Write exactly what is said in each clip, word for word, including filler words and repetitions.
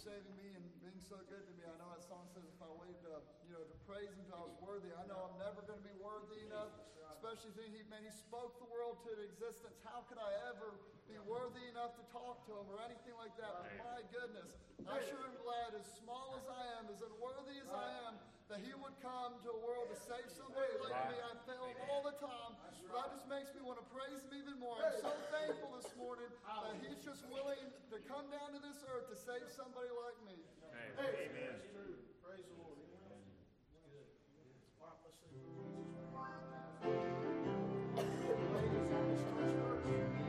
saving me and being so good to me. I know that song says if I waited to, you know, to praise him until I was worthy. I know I'm never going to be worthy enough, especially thinking he, man, he spoke the world to existence. How could I ever be worthy enough to talk to him or anything like that? But my goodness, I sure am glad, as small as I am, as unworthy as I am, that he would come to a world to save somebody like me. I fail him all the time, but that just makes me want to praise him even more. I'm so thankful this morning that he's just willing to come down to this earth to save somebody like me. Amen. Amen. That's true. Praise the Lord. Amen. Good. All right, let's sing Jesus. Ladies on this church first.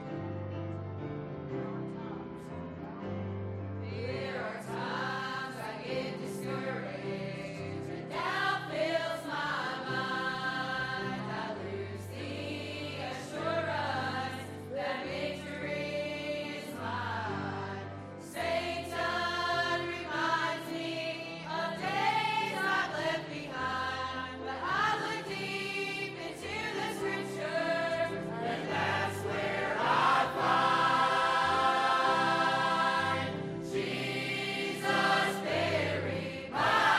There are times I get discouraged and doubt fills my mind. I lose the assurance that victory is mine. Satan reminds me of days I've left behind, but I look deep into the scriptures, and that's where I find Jesus buried my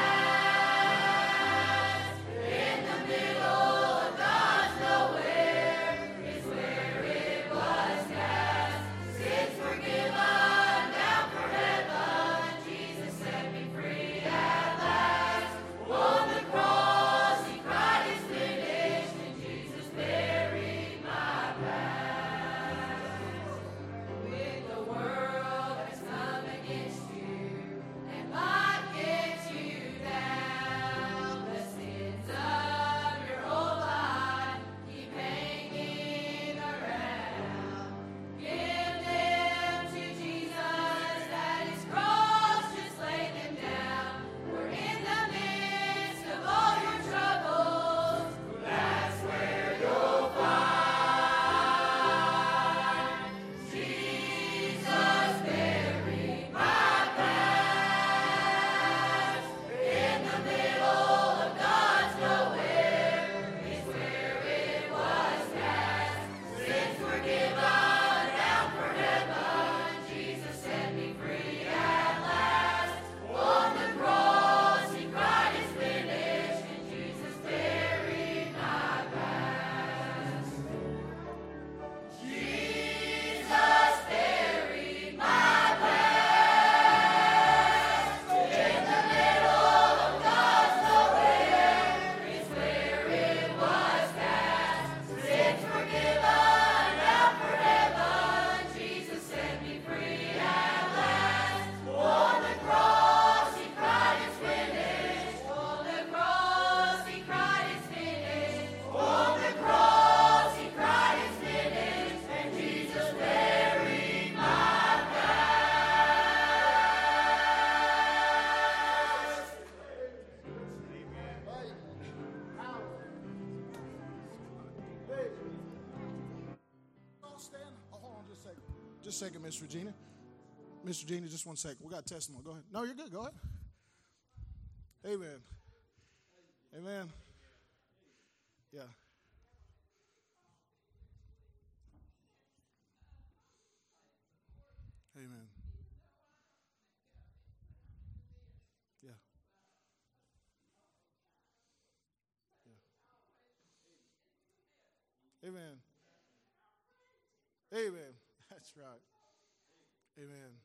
past. In the middle of God's nowhere is where it was cast. Sins forgiven, down for heaven, Jesus set me free at last. On the cross he cried, it's finished, and Jesus buried my past. When the world has come against you and might get you down, the sins of your whole life keep hanging around. Give them to Jesus, at his cross just lay them down. For in the midst of all your troubles, that's where you'll find Jesus buried my past. In the middle of God's nowhere is where it was cast. Sins forgiven, down for heaven, Jesus set me free at last. On the cross he cried, it's finished, and Jesus buried my past. Jesus buried my past. In the middle of God's nowhere is where it was cast. Sins forgiven, down for heaven, Jesus set me free at last. On the cross he cried, it's finished. On the cross he cried, it's finished. On the cross he cried, it's finished, and Jesus buried my past. All stand. Oh, hold on just a second. Just a second, Miss Regina. Miss Regina, just one second. We got testimony. Go ahead. No, you're good. Go ahead. Amen. Amen. Yeah. Amen. Yeah. Yeah. Amen. Amen. That's right. Amen.